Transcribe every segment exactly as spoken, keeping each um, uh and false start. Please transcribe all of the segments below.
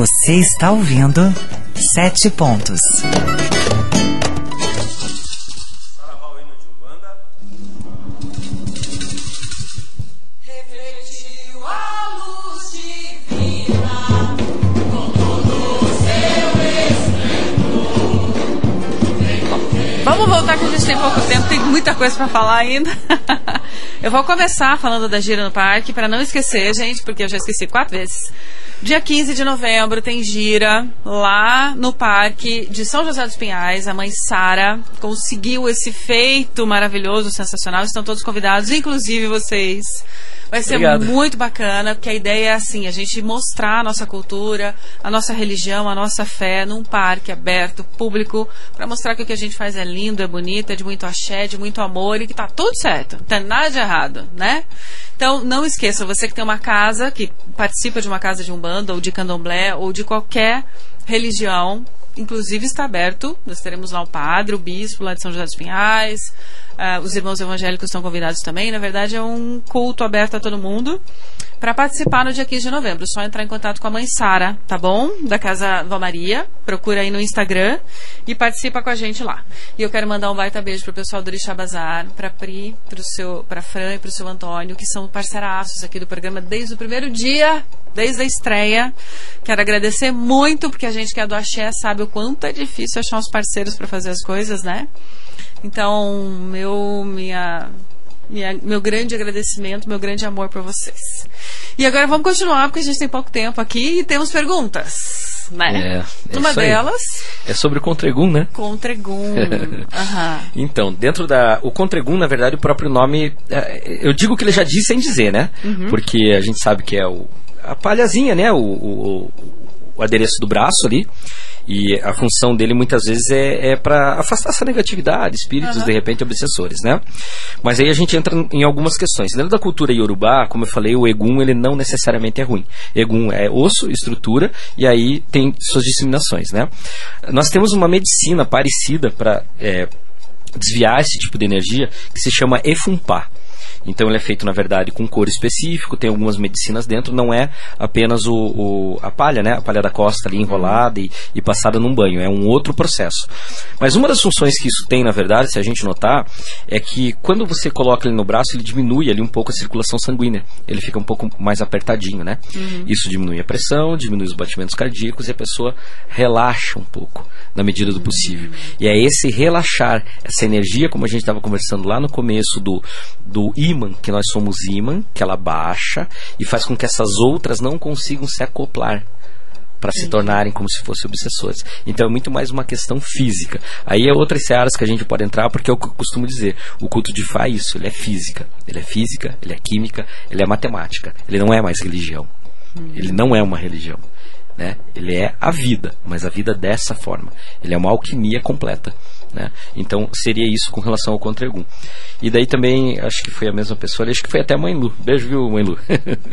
Você está ouvindo Sete Pontos. Vamos voltar que a gente tem pouco tempo, tem muita coisa para falar ainda. Eu vou começar falando da gira no parque, para não esquecer, gente, porque eu já esqueci quatro vezes. Dia quinze de novembro tem gira lá no parque de São José dos Pinhais. A mãe Sara conseguiu esse feito maravilhoso, sensacional. Estão todos convidados, inclusive vocês. Vai ser Obrigado. Muito bacana, porque a ideia é assim, a gente mostrar a nossa cultura, a nossa religião, a nossa fé num parque aberto, público, para mostrar que o que a gente faz é lindo, é bonito, é de muito axé, de muito amor e que tá tudo certo, não tem nada de errado, né? Então, não esqueça, você que tem uma casa, que participa de uma casa de umbanda, ou de candomblé, ou de qualquer religião, inclusive está aberto, nós teremos lá o padre, o bispo lá de São José dos Pinhais, uh, os irmãos evangélicos estão convidados também. Na verdade é um culto aberto a todo mundo para participar no dia quinze de novembro. Só entrar em contato com a mãe Sara, tá bom? Da Casa Vó Maria, procura aí no Instagram e participa com a gente lá. E eu quero mandar um baita beijo pro pessoal do Orixá Bazar, pra Pri, pro seu, pra Fran e pro seu Antônio, que são parceiraços aqui do programa desde o primeiro dia, desde a estreia. Quero agradecer muito, porque a gente que é do axé sabe o quanto é difícil achar uns parceiros para fazer as coisas, né? Então, meu, minha, minha, meu grande agradecimento, meu grande amor por vocês. E agora vamos continuar, porque a gente tem pouco tempo aqui e temos perguntas, né? É, é Uma delas é sobre o Contregum, né? Contregum. Uhum. Então, dentro da... O Contregum, na verdade, o próprio nome... Eu digo que ele já diz sem dizer, né? Uhum. Porque a gente sabe que é o... a palhazinha, né? O, o, o adereço do braço ali. E a função dele muitas vezes é, é para afastar essa negatividade, espíritos uhum. de repente obsessores, né? Mas aí a gente entra em algumas questões. Dentro da cultura iorubá, como eu falei, o egum ele não necessariamente é ruim. Egum é osso, estrutura, e aí tem suas disseminações, né? Nós temos uma medicina parecida para é, desviar esse tipo de energia que se chama Efunpá. Então ele é feito, na verdade, com couro específico, tem algumas medicinas dentro, não é apenas o, o, a palha, né? A palha da costa ali enrolada e, e passada num banho, é um outro processo. Mas uma das funções que isso tem, na verdade, se a gente notar, é que quando você coloca ele no braço, ele diminui ali um pouco a circulação sanguínea, ele fica um pouco mais apertadinho, né? Uhum. Isso diminui a pressão, diminui os batimentos cardíacos e a pessoa relaxa um pouco, na medida do possível. Uhum. E é esse relaxar, essa energia, como a gente estava conversando lá no começo do, do imã, que nós somos imã, que ela baixa e faz com que essas outras não consigam se acoplar para se tornarem como se fossem obsessores. Então é muito mais uma questão física. Aí é outras searas que a gente pode entrar, porque é o que eu costumo dizer, o culto de Fá é isso, ele é física, ele é física, ele é química, ele é matemática, ele não é mais religião, ele não é uma religião, né? Ele é a vida, mas a vida dessa forma, ele é uma alquimia completa, né? Então seria isso com relação ao Contregum. E daí também, acho que foi a mesma pessoa, acho que foi até a Mãe Lu, beijo, viu, Mãe Lu?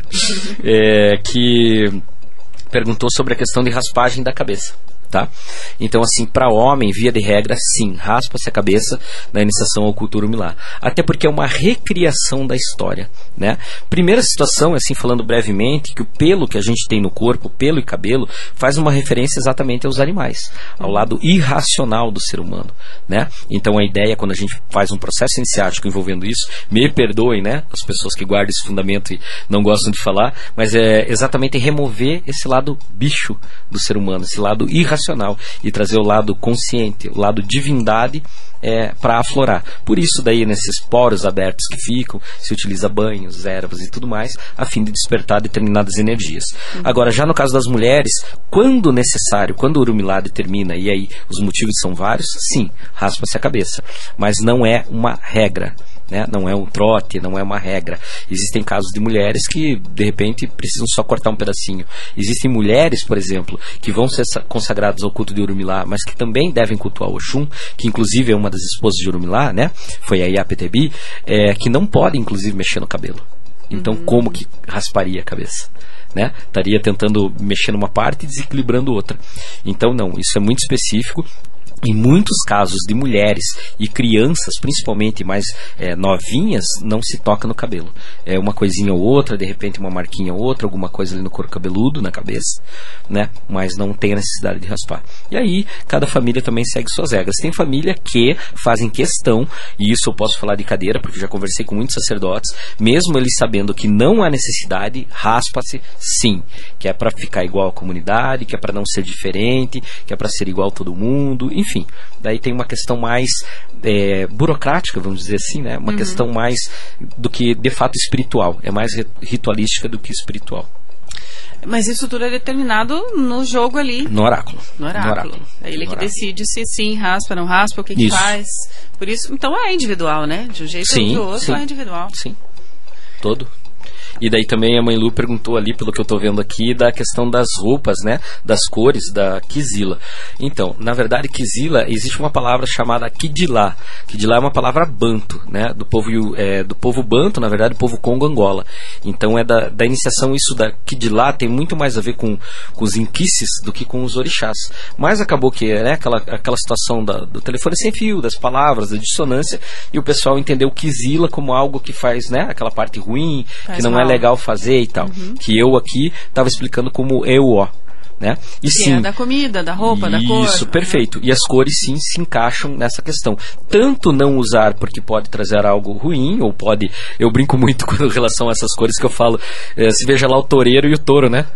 é, que perguntou sobre a questão de raspagem da cabeça, tá? Então, assim, para homem, via de regra, sim, raspa-se a cabeça na iniciação ao culto Urumilá. Até porque é uma recriação da história, né? Primeira situação, assim, falando brevemente, que o pelo que a gente tem no corpo, pelo e cabelo, faz uma referência exatamente aos animais, ao lado irracional do ser humano, né? Então, a ideia, quando a gente faz um processo iniciático envolvendo isso, me perdoem, né? As pessoas que guardam esse fundamento e não gostam de falar, mas é exatamente remover esse lado bicho do ser humano, esse lado irracional, e trazer o lado consciente, o lado divindade é, para aflorar. Por isso daí nesses poros abertos que ficam se utiliza banhos, ervas e tudo mais a fim de despertar determinadas energias. Uhum. Agora já no caso das mulheres, quando necessário, quando o Urumilá termina, e aí os motivos são vários, sim, raspa-se a cabeça, mas não é uma regra, né? Não é um trote, não é uma regra. Existem casos de mulheres que de repente precisam só cortar um pedacinho. Existem mulheres, por exemplo, que vão ser consagradas ao culto de Urumilá, mas que também devem cultuar Oxum, que inclusive é uma das esposas de Urumilá, né? Foi a Iapetebi, é, que não pode inclusive mexer no cabelo. Então uhum. como que rasparia a cabeça? Né? Estaria tentando mexer numa parte e desequilibrando outra. Então não, isso é muito específico. Em muitos casos de mulheres e crianças, principalmente mais é, novinhas, não se toca no cabelo. É uma coisinha ou outra, de repente uma marquinha ou outra, alguma coisa ali no couro cabeludo, na cabeça, né? Mas não tem a necessidade de raspar. E aí, cada família também segue suas regras. Tem família que fazem questão, e isso eu posso falar de cadeira, porque já conversei com muitos sacerdotes, mesmo eles sabendo que não há necessidade, raspa-se sim. Que é para ficar igual à comunidade, que é para não ser diferente, que é para ser igual a todo mundo, enfim. Enfim, daí tem uma questão mais é, burocrática, vamos dizer assim, né? Uma uhum. questão mais do que, de fato, espiritual. É mais ritualística do que espiritual. Mas isso tudo é determinado no jogo ali. No oráculo. No oráculo. No oráculo. É ele no que oráculo. decide se sim, raspa, não raspa, o que, que faz. Por isso, então é individual, né? De um jeito ou do outro sim. é individual. Sim, todo. E daí também a mãe Lu perguntou ali, pelo que eu estou vendo aqui, da questão das roupas, né? Das cores da Kizila. Então, na verdade, Kizila, existe uma palavra chamada Kidilá. Kidilá é uma palavra banto, né? Do povo, é, do povo banto, na verdade, do povo Congo-Angola. Então, é da, da iniciação, isso da Kidilá tem muito mais a ver com, com os inquices do que com os orixás. Mas acabou que, né? Aquela, aquela situação da, do telefone sem fio, das palavras, da dissonância, e o pessoal entendeu Kizila como algo que faz, né? Aquela parte ruim, faz que não mal. É legal fazer e tal, uhum. que eu aqui estava explicando como E U O, né? E que sim, é da comida, da roupa, isso, da cor. Isso, perfeito. E as cores sim se encaixam nessa questão. Tanto não usar porque pode trazer algo ruim, ou pode... Eu brinco muito com relação a essas cores que eu falo, é, se veja lá o toureiro e o touro, né?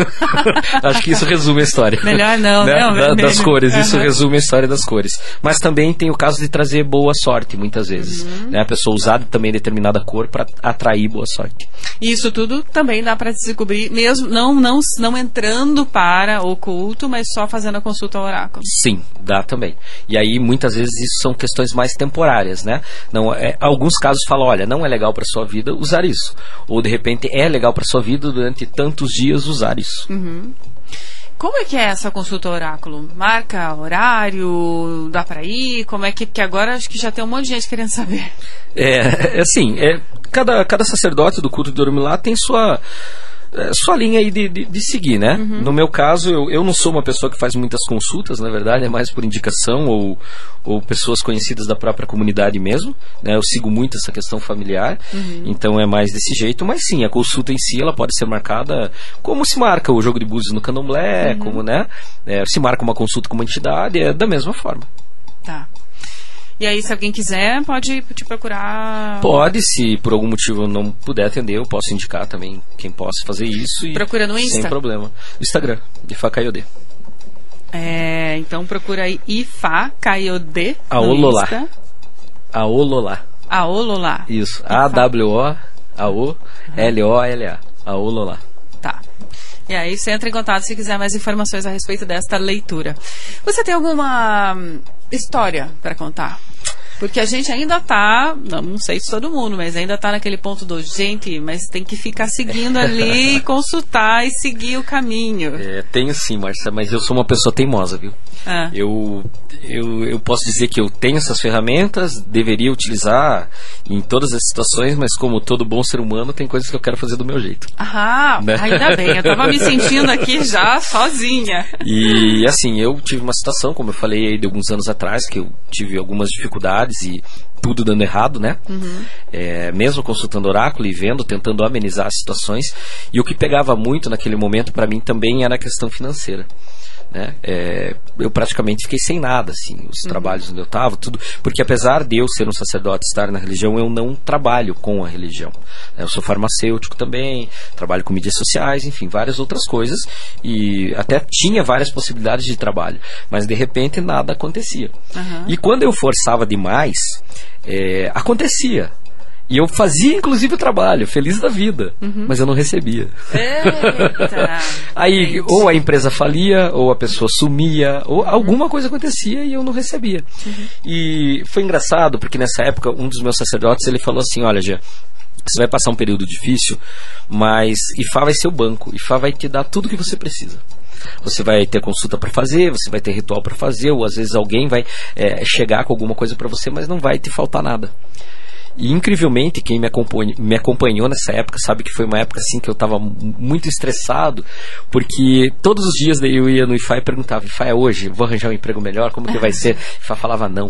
Acho que isso resume a história. Melhor não, né? não da, das cores, uhum. isso resume a história das cores. Mas também tem o caso de trazer boa sorte, muitas vezes. Uhum. Né? A pessoa usar também determinada cor para atrair boa sorte. E isso tudo também dá para descobrir, mesmo não, não, não entrando para para o culto, mas só fazendo a consulta ao oráculo. Sim, dá também. E aí, muitas vezes, isso são questões mais temporárias, né? Não, é, alguns casos falam, olha, não é legal para sua vida usar isso. Ou, de repente, é legal para sua vida durante tantos dias usar isso. Uhum. Como é que é essa consulta ao oráculo? Marca horário? Dá para ir? Como é que... Porque agora acho que já tem um monte de gente querendo saber. É, assim, é, cada, cada sacerdote do culto de Orumilá tem sua... sua linha aí de, de, de seguir, né? Uhum. No meu caso, eu, eu não sou uma pessoa que faz muitas consultas, na verdade, é mais por indicação ou, ou pessoas conhecidas da própria comunidade mesmo, né? Eu sigo muito essa questão familiar, uhum. então é mais desse jeito, mas sim, a consulta em si, ela pode ser marcada como se marca o jogo de búzios no candomblé, uhum. como, né? É, se marca uma consulta com uma entidade, é da mesma forma. Tá. E aí, se alguém quiser, pode te procurar... Pode, se por algum motivo eu não puder atender, eu posso indicar também quem possa fazer isso. E procura no Insta? Sem problema. No Instagram, Ifá Kaiodê. É, então procura aí Ifá Kaiodê no Aololá. Insta. Aololá. Aololá. Isso, A W O A O L O L A. Aololá. Tá. E aí você entra em contato se quiser mais informações a respeito desta leitura. Você tem alguma história para contar? Porque a gente ainda tá, não, não sei se todo mundo, mas ainda tá naquele ponto do gente, mas tem que ficar seguindo ali, consultar e seguir o caminho. É, tenho sim, Marcia, mas eu sou uma pessoa teimosa, viu? Ah. Eu, eu, eu posso dizer que eu tenho essas ferramentas, deveria utilizar em todas as situações, mas como todo bom ser humano, tem coisas que eu quero fazer do meu jeito. Ah, né? Ainda bem, eu tava me sentindo aqui já sozinha. E assim, eu tive uma situação, como eu falei aí de alguns anos atrás, que eu tive algumas dificuldades e tudo dando errado, né? Uhum. É, mesmo consultando oráculo e vendo, tentando amenizar as situações. E o que pegava muito naquele momento para mim também era a questão financeira. Né? É, eu praticamente fiquei sem nada, assim, os uhum. trabalhos onde eu estava, tudo, porque apesar de eu ser um sacerdote, estar na religião, eu não trabalho com a religião. Eu sou farmacêutico também, trabalho com mídias sociais, enfim, várias outras coisas, e até tinha várias possibilidades de trabalho, mas de repente nada acontecia. Uhum. E quando eu forçava demais, é, acontecia. E eu fazia, inclusive, o trabalho, feliz da vida, uhum. mas eu não recebia. Eita, aí, gente. Ou a empresa falia, ou a pessoa sumia, ou uhum. alguma coisa acontecia e eu não recebia. Uhum. E foi engraçado, porque nessa época, um dos meus sacerdotes, ele falou assim, olha, Gia, você vai passar um período difícil, mas Ifá vai ser o banco, Ifá vai te dar tudo que você precisa. Você vai ter consulta para fazer, você vai ter ritual para fazer, ou às vezes alguém vai é, chegar com alguma coisa para você, mas não vai te faltar nada. E incrivelmente, quem me acompanhou, me acompanhou nessa época sabe que foi uma época assim que eu estava muito estressado, porque todos os dias daí eu ia no I F A e perguntava: I F A, é hoje? Vou arranjar um emprego melhor? Como que vai ser? I F A falava não.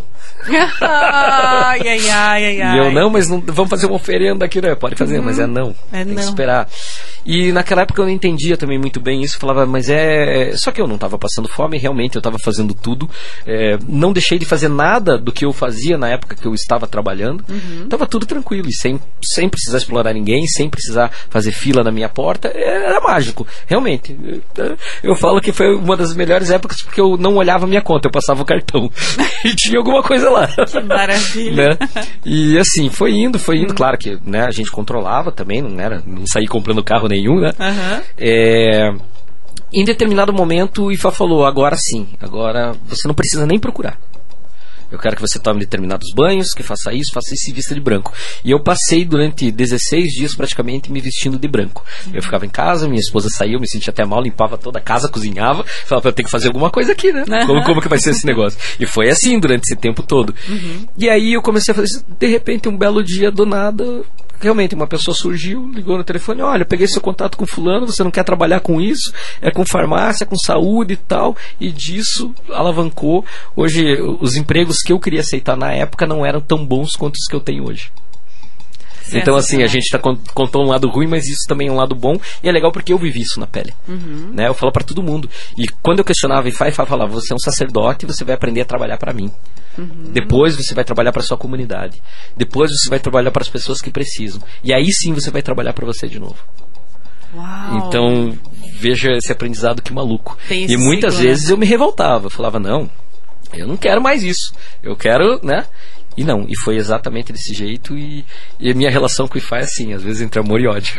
Ai, ai, ai, ai, ai. E eu, não, mas não, vamos fazer uma oferenda aqui, né? Pode fazer, uhum. mas é não. É tem não. que esperar. E naquela época eu não entendia também muito bem isso, falava, mas é... Só que eu não estava passando fome, realmente eu estava fazendo tudo, é... não deixei de fazer nada do que eu fazia na época que eu estava trabalhando, estava uhum. tudo tranquilo, e sem, sem precisar explorar ninguém, sem precisar fazer fila na minha porta, era mágico, realmente. Eu falo que foi uma das melhores épocas porque eu não olhava a minha conta, eu passava o cartão e tinha alguma coisa lá. Que maravilha. Né? E assim, foi indo, foi indo, uhum. claro que, né, a gente controlava também, não era, não saía comprando carro nenhum, né? Uhum. É, em determinado momento o I F A falou: agora sim, agora você não precisa nem procurar. Eu quero que você tome determinados banhos, que faça isso, faça isso e vista de branco. E eu passei durante dezesseis dias praticamente me vestindo de branco. Uhum. Eu ficava em casa, minha esposa saía, eu me sentia até mal, limpava toda a casa, cozinhava. Falava, eu tenho que fazer alguma coisa aqui, né? Uhum. Como, como que vai ser esse negócio? E foi assim durante esse tempo todo. Uhum. E aí eu comecei a fazer isso. De repente, um belo dia, do nada, realmente uma pessoa surgiu, ligou no telefone: olha, eu peguei seu contato com fulano, você não quer trabalhar com isso? É com farmácia, com saúde e tal. E disso alavancou. Hoje os empregos que eu queria aceitar na época não eram tão bons quanto os que eu tenho hoje. Certo, então assim, a gente tá, contou um lado ruim, mas isso também é um lado bom. E é legal porque eu vivi isso na pele, uhum. né? Eu falo pra todo mundo. E quando eu questionava I F A, I F A falava: você é um sacerdote, você vai aprender a trabalhar pra mim. Uhum. Depois você vai trabalhar para sua comunidade. Depois você vai trabalhar para as pessoas que precisam. E aí sim você vai trabalhar para você de novo. Uau. Então veja esse aprendizado que maluco. Tem E muitas ciclo, vezes, né? Eu me revoltava. Eu falava: não, eu não quero mais isso. Eu quero, né? E não, e foi exatamente desse jeito. E, e a minha relação com o I F A é assim, às vezes entre amor e ódio.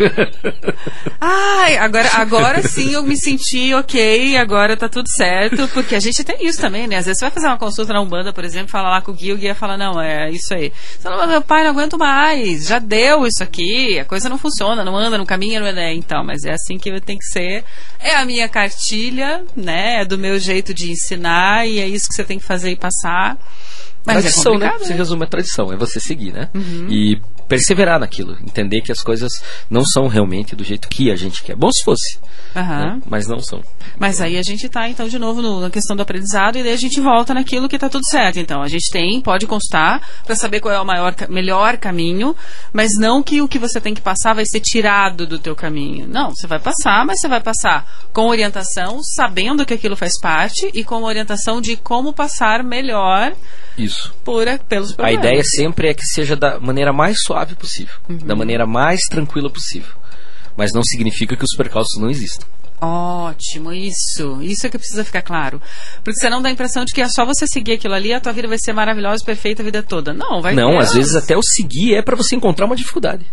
Ai, agora, agora sim eu me senti ok, agora tá tudo certo. Porque a gente tem isso também, né? Às vezes você vai fazer uma consulta na Umbanda, por exemplo, fala lá com o guia, o guia fala: não, é isso aí. Você fala: meu pai, não aguento mais, já deu isso aqui, a coisa não funciona, não anda, não caminha, não é. Então, mas é assim que tem que ser. É a minha cartilha, né? É do meu jeito de ensinar, e é isso que você tem que fazer e passar. Mas tradição, é né? né? Se resume a tradição, é você seguir, né? Uhum. E perseverar naquilo, entender que as coisas não são realmente do jeito que a gente quer. Bom se fosse, uhum. né? Mas não são. Mas aí a gente tá, então, de novo no, na questão do aprendizado, e daí a gente volta naquilo que tá tudo certo. Então, a gente tem, pode constar, para saber qual é o maior, melhor caminho, mas não que o que você tem que passar vai ser tirado do teu caminho. Não, você vai passar, mas você vai passar com orientação, sabendo que aquilo faz parte, e com orientação de como passar melhor. Isso. Por, pelos problemas. A ideia sempre é que seja da maneira mais suave possível, uhum. da maneira mais tranquila possível. Mas não significa que os percalços não existam. Ótimo, isso. Isso é que precisa ficar claro. Porque senão dá a impressão de que é só você seguir aquilo ali e a tua vida vai ser maravilhosa, perfeita a vida toda. Não, vai Não, ter... às vezes até o seguir é para você encontrar uma dificuldade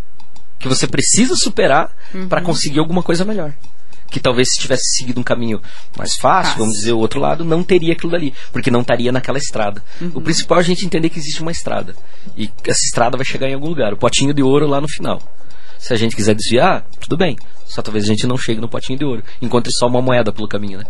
que você precisa superar uhum. para conseguir alguma coisa melhor. Que talvez se tivesse seguido um caminho mais fácil, fácil, vamos dizer, o outro lado, não teria aquilo dali, porque não estaria naquela estrada. Uhum. O principal é a gente entender que existe uma estrada, e essa estrada vai chegar em algum lugar, o potinho de ouro lá no final. Se a gente quiser desviar, tudo bem, só talvez a gente não chegue no potinho de ouro, encontre só uma moeda pelo caminho, né?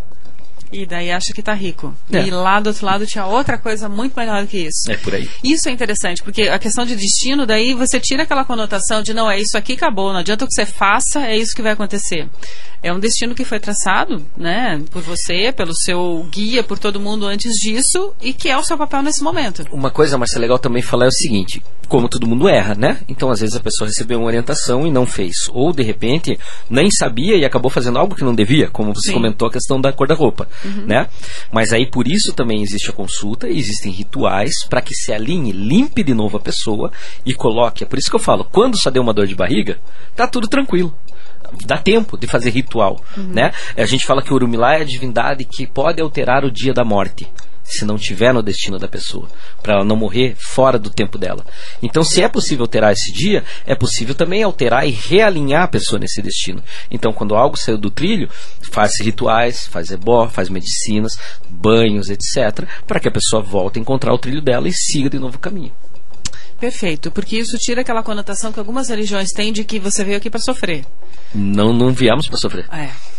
E daí acha que tá rico. É. E lá do outro lado tinha outra coisa muito melhor do que isso. É por aí. Isso é interessante, porque a questão de destino, daí você tira aquela conotação de não, é isso aqui, acabou, não adianta o que você faça, é isso que vai acontecer. É um destino que foi traçado, né, por você, pelo seu guia, por todo mundo antes disso, e que é o seu papel nesse momento. Uma coisa, Marcia, legal também falar é o seguinte: como todo mundo erra, né? Então, às vezes, a pessoa recebeu uma orientação e não fez. Ou, de repente, nem sabia e acabou fazendo algo que não devia, como você Sim. comentou a questão da cor da roupa, uhum. né? Mas aí, por isso, também existe a consulta, existem rituais para que se alinhe, limpe de novo a pessoa e coloque. É por isso que eu falo, quando só deu uma dor de barriga, tá tudo tranquilo. Dá tempo de fazer ritual, uhum. né? A gente fala que o Urumilá é a divindade que pode alterar o dia da morte, se não tiver no destino da pessoa, para ela não morrer fora do tempo dela. Então, se é possível alterar esse dia, é possível também alterar e realinhar a pessoa nesse destino. Então, quando algo saiu do trilho, faz rituais, faz ebó, faz medicinas, banhos, etcétera, para que a pessoa volte a encontrar o trilho dela e siga de novo o caminho. Perfeito, porque isso tira aquela conotação que algumas religiões têm de que você veio aqui para sofrer. Não, não viemos para sofrer. É.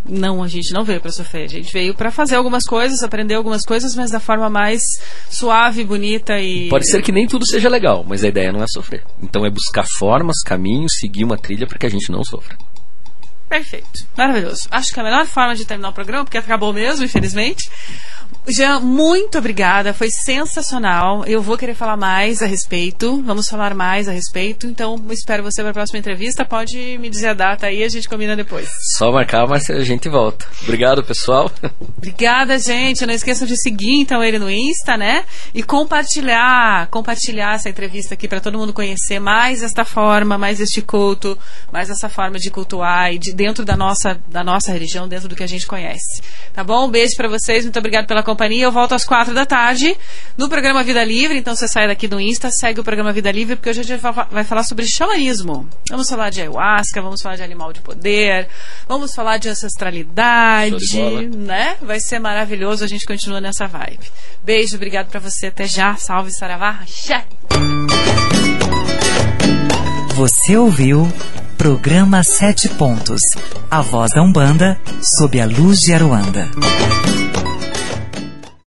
Não, a gente não veio para sofrer. A gente veio para fazer algumas coisas, aprender algumas coisas, mas da forma mais suave, bonita e... Pode ser que nem tudo seja legal, mas a ideia não é sofrer. Então é buscar formas, caminhos, seguir uma trilha para que a gente não sofra. Perfeito. Maravilhoso. Acho que é a melhor forma de terminar o programa, porque acabou mesmo, infelizmente. Jean, muito obrigada, foi sensacional. Eu vou querer falar mais a respeito, vamos falar mais a respeito, então espero você para a próxima entrevista. Pode me dizer a data aí, a gente combina depois. Só marcar, mas a gente volta. Obrigado, pessoal. Obrigada, gente. Não esqueçam de seguir então ele no Insta, né? E compartilhar, compartilhar essa entrevista aqui para todo mundo conhecer mais esta forma, mais este culto, mais essa forma de cultuar e de dentro da nossa, da nossa religião, dentro do que a gente conhece. Tá bom? Um beijo para vocês, muito obrigado pela companhia. Eu volto às quatro da tarde no programa Vida Livre. Então você sai daqui do Insta, segue o programa Vida Livre, porque hoje a gente vai falar sobre xamanismo. Vamos falar de ayahuasca, vamos falar de animal de poder, vamos falar de ancestralidade, né? Vai ser maravilhoso, a gente continua nessa vibe. Beijo, obrigado pra você, até já, salve Saravá, axé. Você ouviu Programa Sete Pontos, a voz da Umbanda sob a luz de Aruanda.